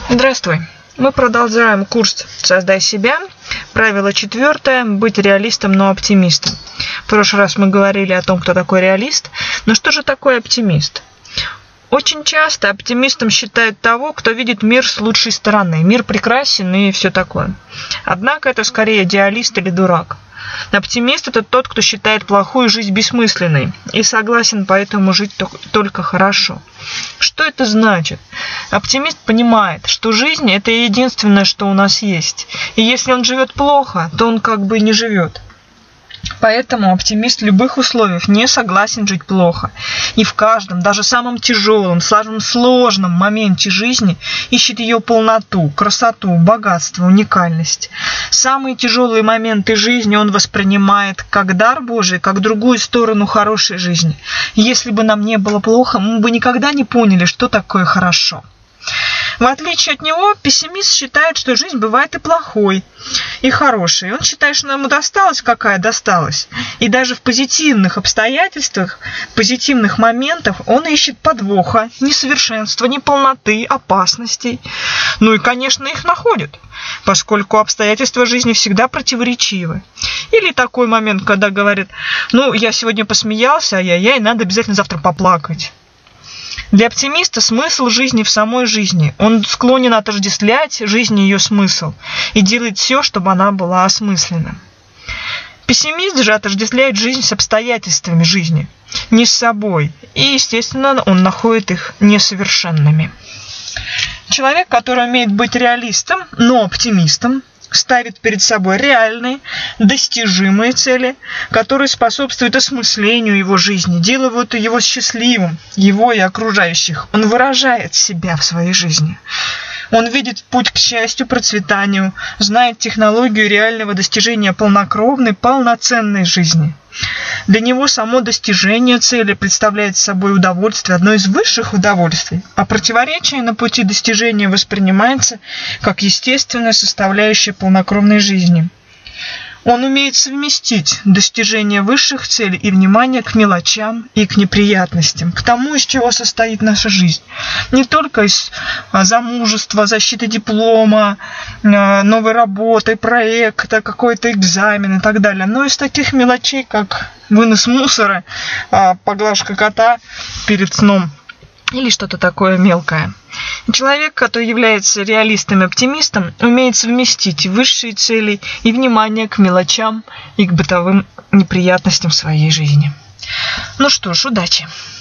Здравствуй! Мы продолжаем курс «Создай себя». Правило 4. Быть реалистом, но оптимистом. В прошлый раз мы говорили о том, кто такой реалист. Но что же такое оптимист? Очень часто оптимистом считают того, кто видит мир с лучшей стороны. Мир прекрасен и все такое. Однако это скорее идеалист или дурак. Оптимист – это тот, кто считает плохую жизнь бессмысленной и согласен поэтому жить только хорошо. Что это значит? Оптимист понимает, что жизнь – это единственное, что у нас есть. И если он живет плохо, то он как бы и не живет. Поэтому оптимист в любых условиях не согласен жить плохо. И в каждом, даже самом тяжелом, самом сложном моменте жизни ищет ее полноту, красоту, богатство, уникальность. Самые тяжелые моменты жизни он воспринимает как дар Божий, как другую сторону хорошей жизни. Если бы нам не было плохо, мы бы никогда не поняли, что такое хорошо. В отличие от него, пессимист считает, что жизнь бывает и плохой, и хорошей. Он считает, что ему досталось, какая досталась. И даже в позитивных обстоятельствах, позитивных моментах он ищет подвоха, несовершенства, неполноты, опасностей. Ну и, конечно, их находит, поскольку обстоятельства жизни всегда противоречивы. Или такой момент, когда говорит: я сегодня посмеялся, ай-яй-яй, надо обязательно завтра поплакать. Для оптимиста смысл жизни в самой жизни. Он склонен отождествлять жизнь и ее смысл и делает все, чтобы она была осмысленна. Пессимист же отождествляет жизнь с обстоятельствами жизни, не с собой, и, естественно, он находит их несовершенными. Человек, который умеет быть реалистом, но оптимистом, ставит перед собой реальные, достижимые цели, которые способствуют осмыслению его жизни, делают его счастливым, его и окружающих. Он выражает себя в своей жизни. Он видит путь к счастью, процветанию, знает технологию реального достижения полнокровной, полноценной жизни. Для него само достижение цели представляет собой удовольствие, одно из высших удовольствий, а противоречие на пути достижения воспринимается как естественная составляющая полнокровной жизни. Он умеет совместить достижение высших целей и внимание к мелочам и к неприятностям, к тому, из чего состоит наша жизнь. Не только из замужества, защиты диплома, новой работы, проекта, какой-то экзамен и так далее, но из таких мелочей, как вынос мусора, поглажка кота перед сном или что-то такое мелкое. Человек, который является реалистом и оптимистом, умеет совместить высшие цели и внимание к мелочам и к бытовым неприятностям в своей жизни. Ну что ж, удачи!